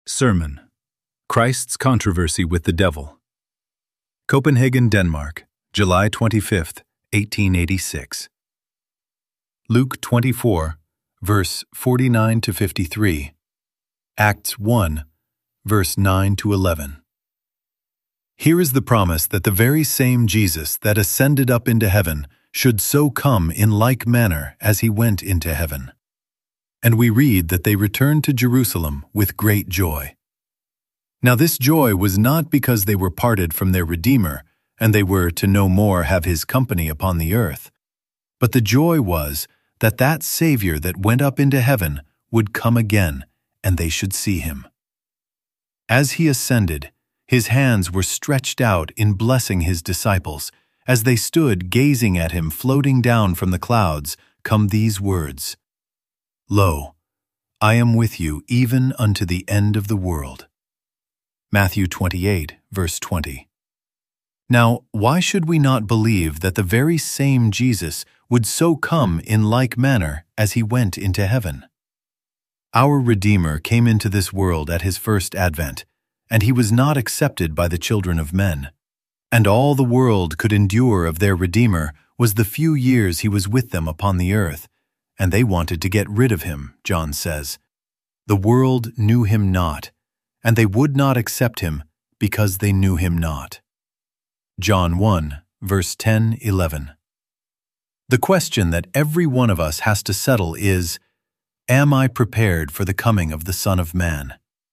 Sermon: Christ's Controversy with the Devil. Copenhagen, Denmark, July 25, 1886. Luke 24, verse 49 to 53. Acts 1, verse 9 to 11. Here is the promise that the very same Jesus that ascended up into heaven should so come in like manner as he went into heaven. And we read that they returned to Jerusalem with great joy. Now this joy was not because they were parted from their Redeemer, and they were to no more have his company upon the earth, but the joy was that that Savior that went up into heaven would come again, and they should see him. As he ascended, his hands were stretched out in blessing his disciples. As they stood gazing at him floating down from the clouds, come these words, "Lo, I am with you even unto the end of the world." Matthew 28, verse 20. Now, why should we not believe that the very same Jesus would so come in like manner as he went into heaven? Our Redeemer came into this world at his first advent, and he was not accepted by the children of men. And all the world could endure of their Redeemer was the few years he was with them upon the earth, and they wanted to get rid of him, John says. The world knew him not, and they would not accept him because they knew him not. John 1, verse 10-11. The question that every one of us has to settle is, am I prepared for the coming of the Son of Man?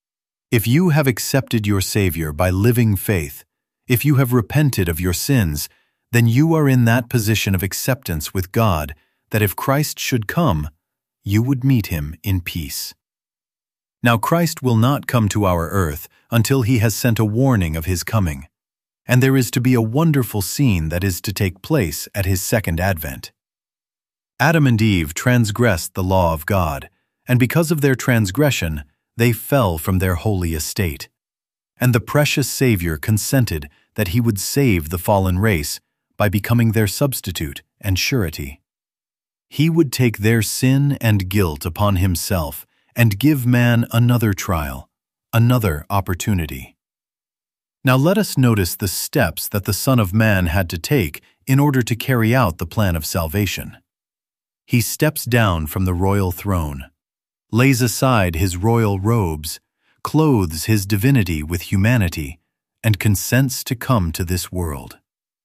If you have accepted your Savior by living faith, if you have repented of your sins, then you are in that position of acceptance with God that if Christ should come, you would meet him in peace. Now Christ will not come to our earth until he has sent a warning of his coming, and there is to be a wonderful scene that is to take place at his second advent. Adam and Eve transgressed the law of God, and because of their transgression, they fell from their holy estate. And the precious Savior consented that he would save the fallen race by becoming their substitute and surety. He would take their sin and guilt upon himself and give man another trial, another opportunity. Now let us notice the steps that the Son of Man had to take in order to carry out the plan of salvation. He steps down from the royal throne, lays aside his royal robes, clothes his divinity with humanity, and consents to come to this world.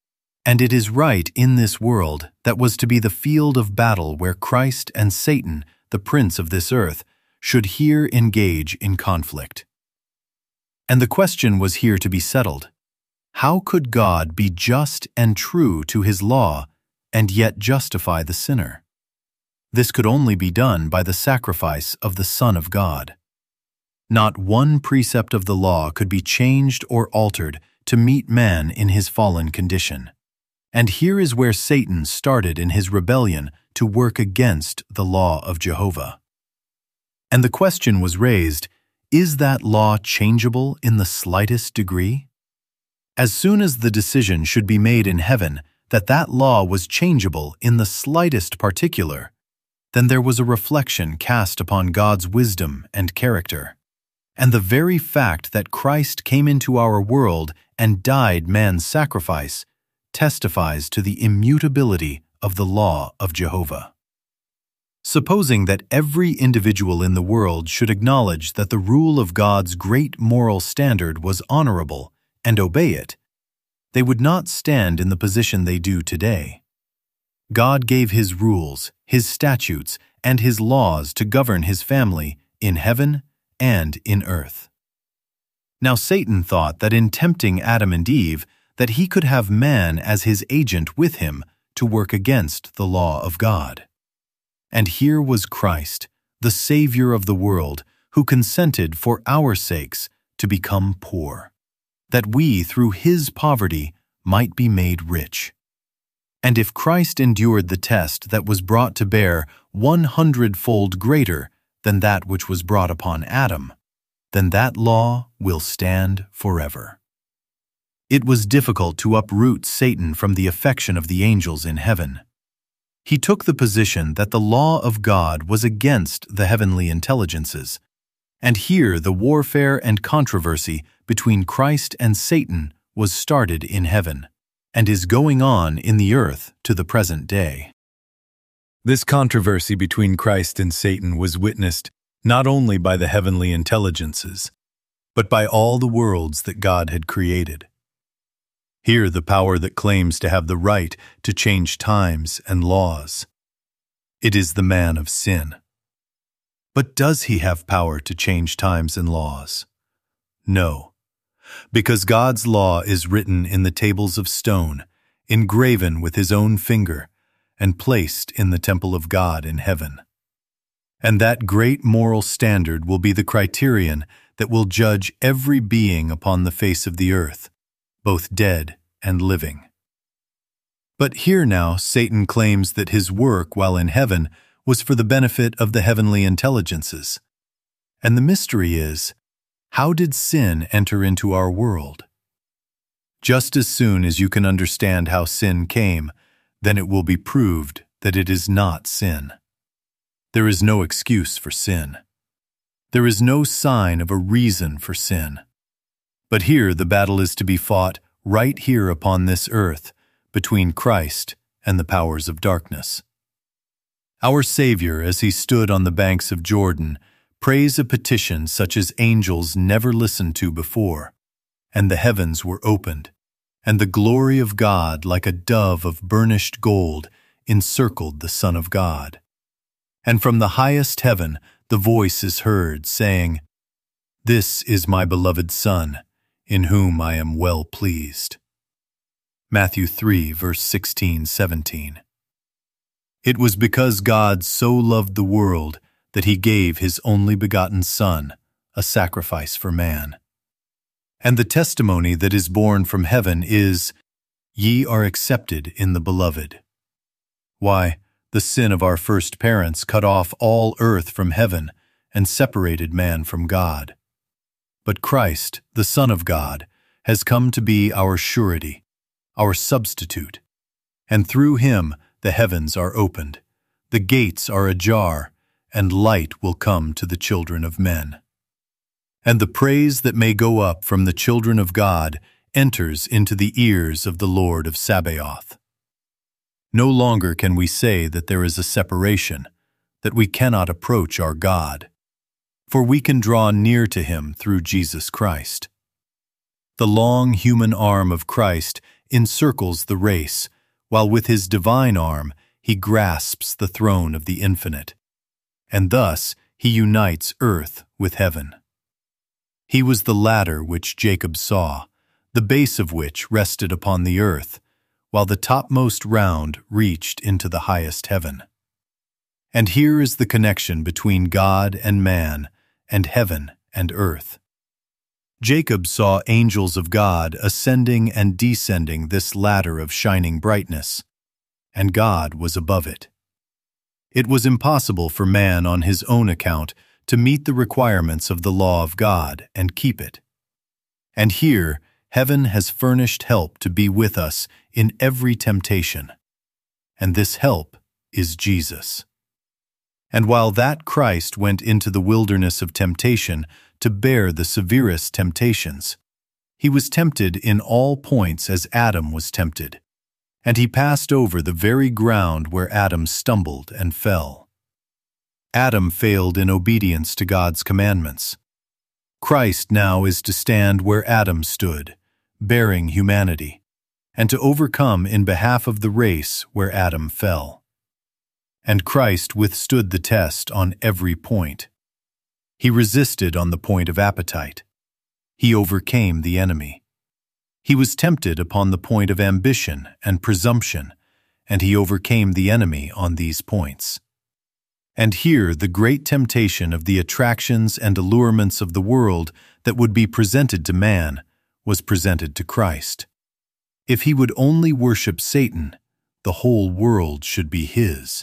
And it is right in this world that was to be the field of battle where Christ and Satan, the prince of this earth, should here engage in conflict. And the question was here to be settled. How could God be just and true to his law and yet justify the sinner? This could only be done by the sacrifice of the Son of God. Not one precept of the law could be changed or altered to meet man in his fallen condition. And here is where Satan started in his rebellion to work against the law of Jehovah. And the question was raised, is that law changeable in the slightest degree? As soon as the decision should be made in heaven that that law was changeable in the slightest particular, then there was a reflection cast upon God's wisdom and character. And the very fact that Christ came into our world and died man's sacrifice testifies to the immutability of the law of Jehovah. Supposing that every individual in the world should acknowledge that the rule of God's great moral standard was honorable and obey it, they would not stand in the position they do today. God gave his rules, his statutes, and his laws to govern his family in heaven and in earth. Now Satan thought that in tempting Adam and Eve, that he could have man as his agent with him to work against the law of God. And here was Christ, the Savior of the world, who consented for our sakes to become poor, that we through his poverty might be made rich. And if Christ endured the test that was brought to bear 100-fold greater than that which was brought upon Adam, then that law will stand forever. It was difficult to uproot Satan from the affection of the angels in heaven. He took the position that the law of God was against the heavenly intelligences, And here the warfare and controversy between Christ and Satan was started in heaven, and is going on in the earth to the present day. This controversy between Christ and Satan was witnessed not only by the heavenly intelligences, but by all the worlds that God had created. Here the power that claims to have the right to change times and laws. It is the man of sin. But does he have power to change times and laws? No, because God's law is written in the tables of stone, engraven with his own finger, and placed in the temple of God in heaven. And that great moral standard will be the criterion that will judge every being upon the face of the earth, both dead and living. But here now Satan claims that his work while in heaven was for the benefit of the heavenly intelligences. And the mystery is, how did sin enter into our world? Just as soon as you can understand how sin came, then it will be proved that it is not sin. There is no excuse for sin. There is no sign of a reason for sin. But here the battle is to be fought right here upon this earth between Christ and the powers of darkness. Our Savior, as he stood on the banks of Jordan, prays a petition such as angels never listened to before, and the heavens were opened, and the glory of God, like a dove of burnished gold, encircled the Son of God. And from the highest heaven the voice is heard, saying, "This is my beloved Son, in whom I am well pleased." Matthew 3, verse 16-17. It was because God so loved the world that he gave his only begotten Son, a sacrifice for man. And the testimony that is born from heaven is, "Ye are accepted in the Beloved." Why, the sin of our first parents cut off all earth from heaven and separated man from God. But Christ, the Son of God, has come to be our surety, our substitute, and through him the heavens are opened, the gates are ajar, and light will come to the children of men. And the praise that may go up from the children of God enters into the ears of the Lord of Sabaoth. No longer can we say that there is a separation, that we cannot approach our God, for we can draw near to him through Jesus Christ. The long human arm of Christ encircles the race, while with his divine arm he grasps the throne of the infinite, and thus he unites earth with heaven. He was the ladder which Jacob saw, the base of which rested upon the earth, while the topmost round reached into the highest heaven. And here is the connection between God and man, and heaven and earth. Jacob saw angels of God ascending and descending this ladder of shining brightness, and God was above it. It was impossible for man on his own account to meet the requirements of the law of God and keep it. And here, heaven has furnished help to be with us in every temptation. And this help is Jesus. And while that Christ went into the wilderness of temptation to bear the severest temptations, he was tempted in all points as Adam was tempted, and he passed over the very ground where Adam stumbled and fell. Adam failed in obedience to God's commandments. Christ now is to stand where Adam stood, bearing humanity, and to overcome in behalf of the race where Adam fell. And Christ withstood the test on every point. He resisted on the point of appetite. He overcame the enemy. He was tempted upon the point of ambition and presumption, and he overcame the enemy on these points. And here the great temptation of the attractions and allurements of the world that would be presented to man was presented to Christ. If he would only worship Satan, the whole world should be his.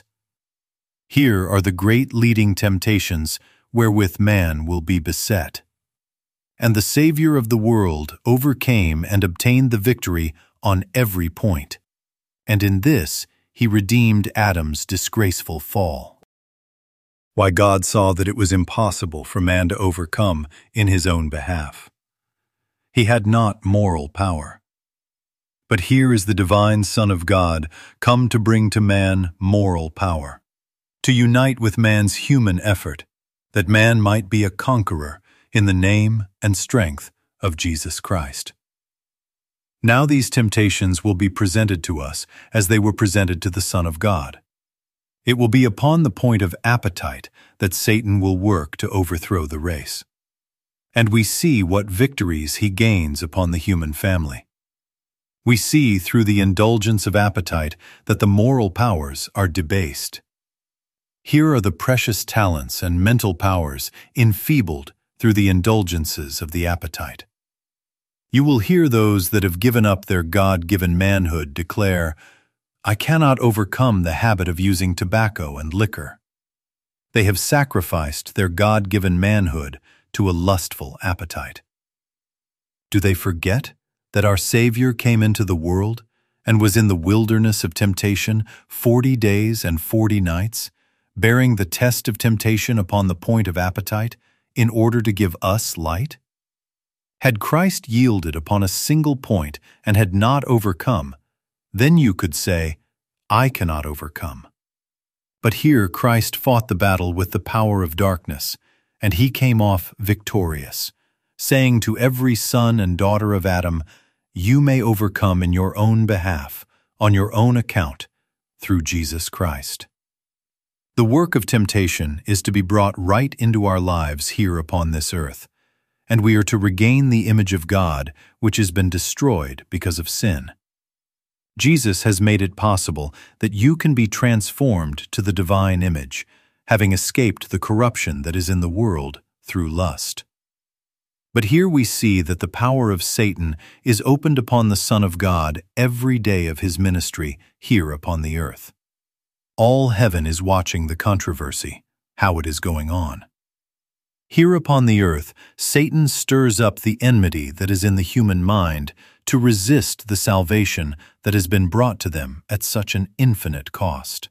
Here are the great leading temptations wherewith man will be beset. And the Savior of the world overcame and obtained the victory on every point, and in this he redeemed Adam's disgraceful fall. Why God saw that it was impossible for man to overcome in his own behalf. He had not moral power. But here is the divine Son of God come to bring to man moral power, to unite with man's human effort, that man might be a conqueror in the name and strength of Jesus Christ. Now these temptations will be presented to us as they were presented to the Son of God. It will be upon the point of appetite that Satan will work to overthrow the race. And we see what victories he gains upon the human family. We see through the indulgence of appetite that the moral powers are debased. Here are the precious talents and mental powers enfeebled through the indulgences of the appetite. You will hear those that have given up their God-given manhood declare, "I cannot overcome the habit of using tobacco and liquor." They have sacrificed their God-given manhood to a lustful appetite. Do they forget that our Savior came into the world and was in the wilderness of temptation 40 days and 40 nights, bearing the test of temptation upon the point of appetite in order to give us light? Had Christ yielded upon a single point and had not overcome, then you could say, "I cannot overcome." But here Christ fought the battle with the power of darkness, and he came off victorious, saying to every son and daughter of Adam, "You may overcome in your own behalf, on your own account, through Jesus Christ." The work of temptation is to be brought right into our lives here upon this earth, and we are to regain the image of God which has been destroyed because of sin. Jesus has made it possible that you can be transformed to the divine image, having escaped the corruption that is in the world through lust. But here we see that the power of Satan is opened upon the Son of God every day of his ministry here upon the earth. All heaven is watching the controversy, how it is going on. Here upon the earth, Satan stirs up the enmity that is in the human mind to resist the salvation that has been brought to them at such an infinite cost.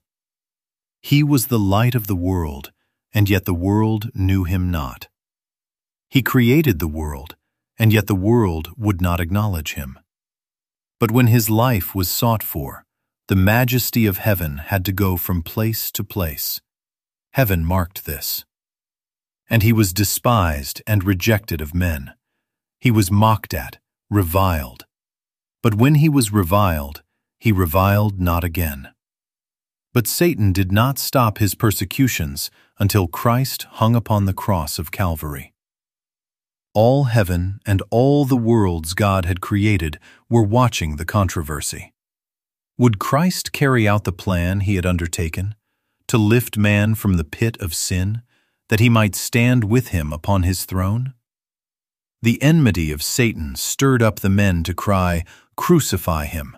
He was the light of the world, and yet the world knew him not. He created the world, and yet the world would not acknowledge him. But when his life was sought for, the majesty of heaven had to go from place to place. Heaven marked this. And he was despised and rejected of men. He was mocked at, reviled. But when he was reviled, he reviled not again. But Satan did not stop his persecutions until Christ hung upon the cross of Calvary. All heaven and all the worlds God had created were watching the controversy. Would Christ carry out the plan he had undertaken, to lift man from the pit of sin, that he might stand with him upon his throne? The enmity of Satan stirred up the men to cry, "Crucify him,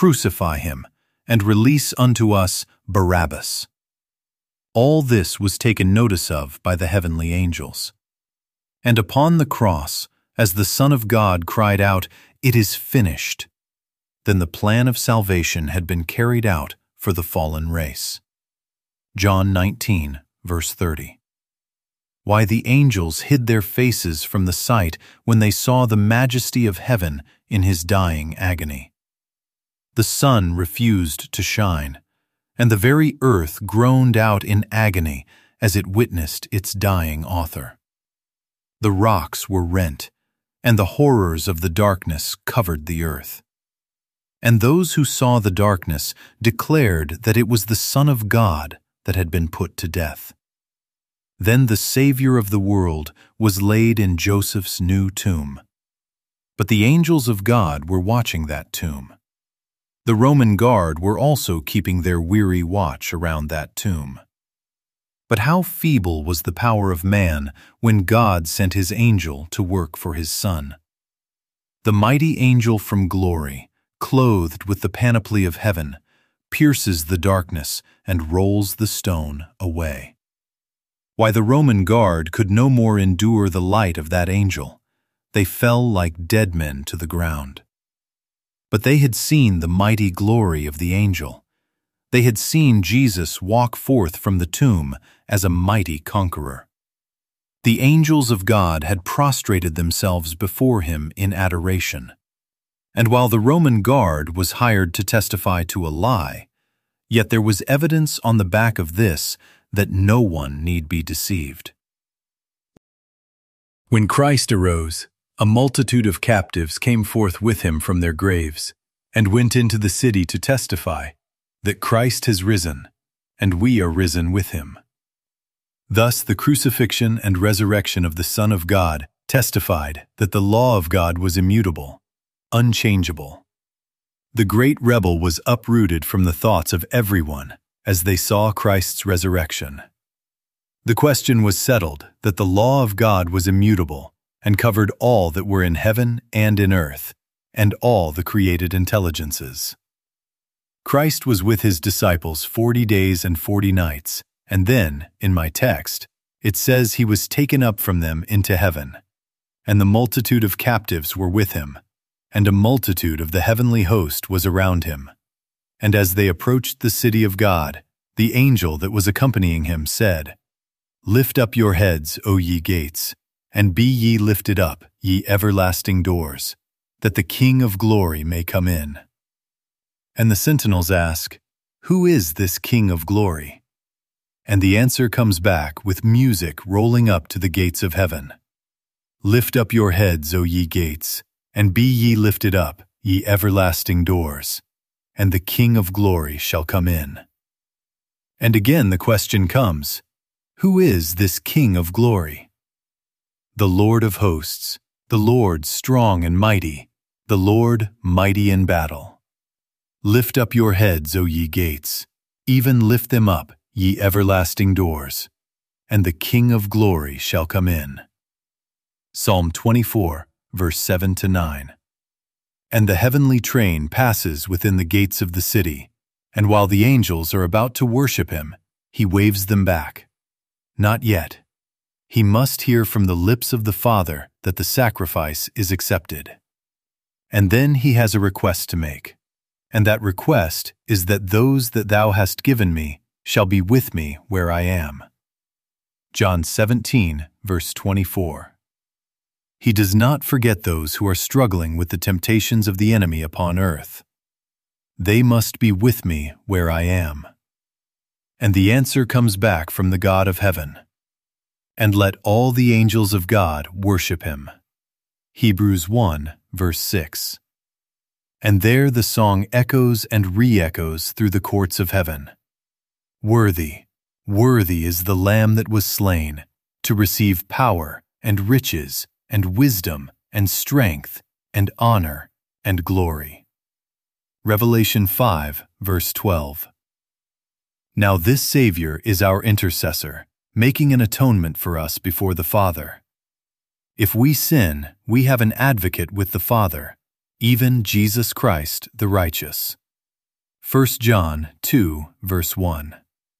and release unto us Barabbas." All this was taken notice of by the heavenly angels. And upon the cross, as the Son of God cried out, "It is finished," then the plan of salvation had been carried out for the fallen race. John 19, verse 30. Why the angels hid their faces from the sight when they saw the majesty of heaven in his dying agony. The sun refused to shine, and the very earth groaned out in agony as it witnessed its dying author. The rocks were rent, and the horrors of the darkness covered the earth. And those who saw the darkness declared that it was the Son of God that had been put to death. Then the Savior of the world was laid in Joseph's new tomb. But the angels of God were watching that tomb. The Roman guard were also keeping their weary watch around that tomb. But how feeble was the power of man when God sent his angel to work for his Son. The mighty angel from glory, clothed with the panoply of heaven, pierces the darkness and rolls the stone away. Why the Roman guard could no more endure the light of that angel. They fell like dead men to the ground. But they had seen the mighty glory of the angel. They had seen Jesus walk forth from the tomb as a mighty conqueror. The angels of God had prostrated themselves before him in adoration. And while the Roman guard was hired to testify to a lie, yet there was evidence on the back of this that no one need be deceived. When Christ arose, a multitude of captives came forth with him from their graves, and went into the city to testify that Christ has risen, and we are risen with him. Thus the crucifixion and resurrection of the Son of God testified that the law of God was immutable, unchangeable. The great rebel was uprooted from the thoughts of everyone as they saw Christ's resurrection. The question was settled that the law of God was immutable and covered all that were in heaven and in earth, and all the created intelligences. Christ was with his disciples 40 days and 40 nights, and then, in my text, it says he was taken up from them into heaven. And the multitude of captives were with him, and a multitude of the heavenly host was around him. And as they approached the city of God, the angel that was accompanying him said, "Lift up your heads, O ye gates, and be ye lifted up, ye everlasting doors, that the King of glory may come in." And the sentinels ask, "Who is this King of glory?" And the answer comes back with music rolling up to the gates of heaven. "Lift up your heads, O ye gates, and be ye lifted up, ye everlasting doors, and the King of glory shall come in." And again the question comes, who is this King of glory? The Lord of hosts, the Lord strong and mighty, the Lord mighty in battle. Lift up your heads, O ye gates, even lift them up, ye everlasting doors, and the King of glory shall come in. Psalm 24, verse 7-9. And the heavenly train passes within the gates of the city, and while the angels are about to worship him, he waves them back. Not yet. He must hear from the lips of the Father that the sacrifice is accepted. And then he has a request to make, and that request is that those that thou hast given me shall be with me where I am. John 17, verse 24. He does not forget those who are struggling with the temptations of the enemy upon earth. They must be with me where I am. And the answer comes back from the God of heaven. And let all the angels of God worship him. Hebrews 1, verse 6. And there the song echoes and re-echoes through the courts of heaven. Worthy, worthy is the Lamb that was slain, to receive power and riches and wisdom and strength and honor and glory. Revelation 5, verse 12. Now this Savior is our intercessor, making an atonement for us before the Father. If we sin, we have an advocate with the Father, even Jesus Christ the righteous. 1 John 2, verse 1.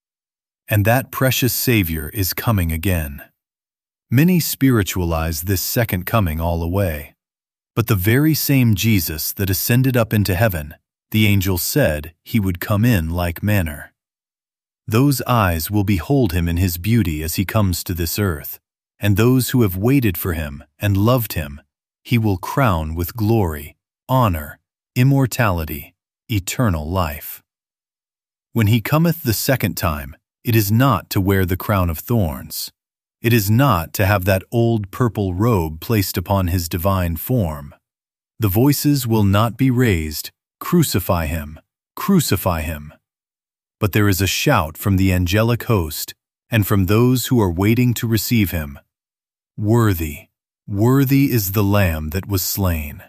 And that precious Savior is coming again. Many spiritualize this second coming all away. But the very same Jesus that ascended up into heaven, the angel said he would come in like manner. Those eyes will behold him in his beauty as he comes to this earth, and those who have waited for him and loved him, he will crown with glory, honor, immortality, eternal life. When he cometh the second time, it is not to wear the crown of thorns. It is not to have that old purple robe placed upon his divine form. The voices will not be raised, "Crucify him, crucify him." But there is a shout from the angelic host and from those who are waiting to receive him. Worthy, worthy is the Lamb that was slain.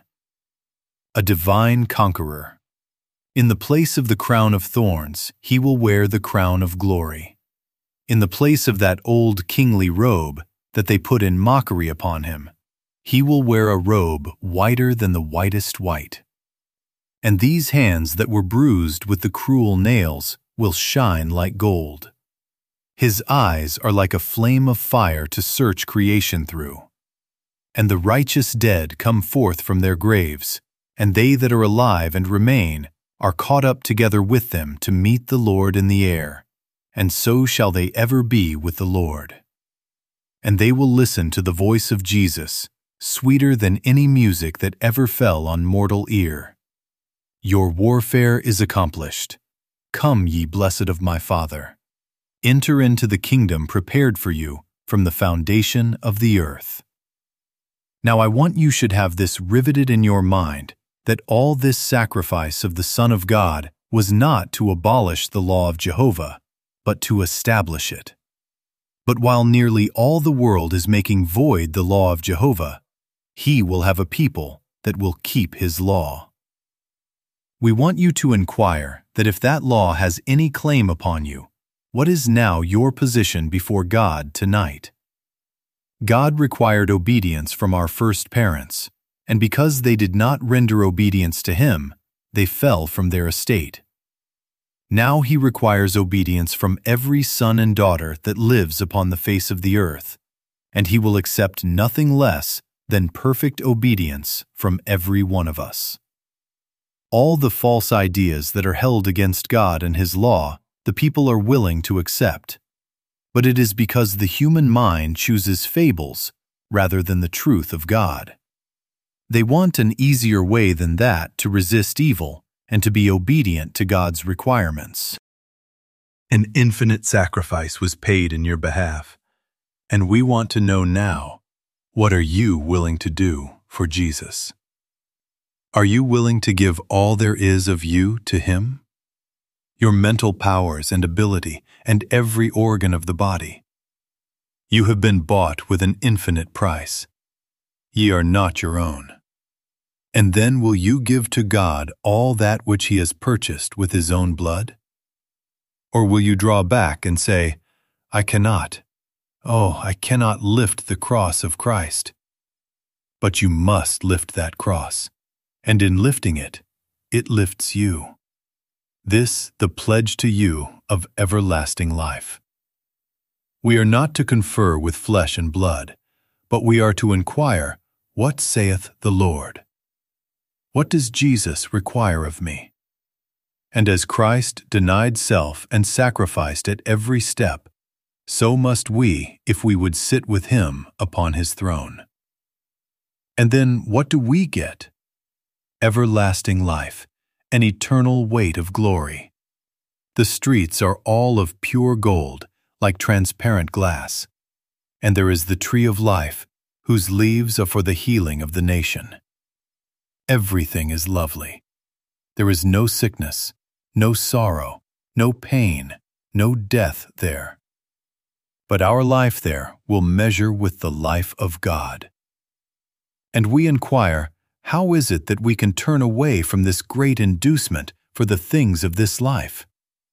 A divine conqueror. In the place of the crown of thorns, he will wear the crown of glory. In the place of that old kingly robe that they put in mockery upon him, he will wear a robe whiter than the whitest white. And these hands that were bruised with the cruel nails will shine like gold. His eyes are like a flame of fire to search creation through. And the righteous dead come forth from their graves, and they that are alive and remain are caught up together with them to meet the Lord in the air, and so shall they ever be with the Lord. And they will listen to the voice of Jesus, sweeter than any music that ever fell on mortal ear. Your warfare is accomplished. Come, ye blessed of my Father. Enter into the kingdom prepared for you from the foundation of the earth. Now I want you should have this riveted in your mind, that all this sacrifice of the Son of God was not to abolish the law of Jehovah, but to establish it. But while nearly all the world is making void the law of Jehovah, he will have a people that will keep his law. We want you to inquire that if that law has any claim upon you, what is now your position before God tonight? God required obedience from our first parents, and because they did not render obedience to him, they fell from their estate. Now he requires obedience from every son and daughter that lives upon the face of the earth, and he will accept nothing less than perfect obedience from every one of us. All the false ideas that are held against God and his law, the people are willing to accept. But it is because the human mind chooses fables rather than the truth of God. They want an easier way than that to resist evil and to be obedient to God's requirements. An infinite sacrifice was paid in your behalf, and we want to know now, what are you willing to do for Jesus? Are you willing to give all there is of you to him? Your mental powers and ability and every organ of the body. You have been bought with an infinite price. Ye are not your own. And then will you give to God all that which he has purchased with his own blood? Or will you draw back and say, I cannot. Oh, I cannot lift the cross of Christ. But you must lift that cross, and in lifting it, it lifts you. This the pledge to you of everlasting life. We are not to confer with flesh and blood, but we are to inquire, what saith the Lord? What does Jesus require of me? And as Christ denied self and sacrificed at every step, so must we if we would sit with him upon his throne. And then what do we get? Everlasting life, an eternal weight of glory. The streets are all of pure gold, like transparent glass, and there is the tree of life, whose leaves are for the healing of the nation. Everything is lovely. There is no sickness, no sorrow, no pain, no death there. But our life there will measure with the life of God. And we inquire, how is it that we can turn away from this great inducement for the things of this life?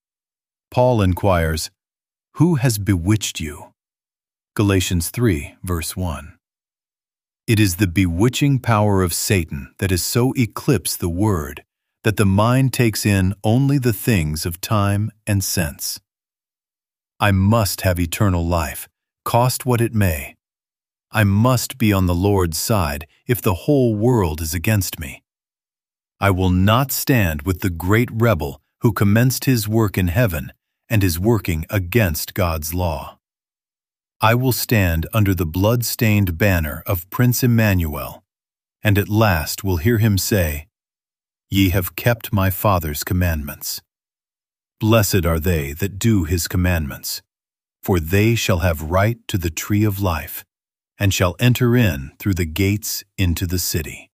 Paul inquires, who has bewitched you? Galatians 3, verse 1. It is the bewitching power of Satan that has so eclipsed the word that the mind takes in only the things of time and sense. I must have eternal life, cost what it may. I must be on the Lord's side if the whole world is against me. I will not stand with the great rebel who commenced his work in heaven and is working against God's law. I will stand under the blood-stained banner of Prince Emmanuel, and at last will hear him say, Ye have kept my Father's commandments. Blessed are they that do his commandments, for they shall have right to the tree of life, and shall enter in through the gates into the city.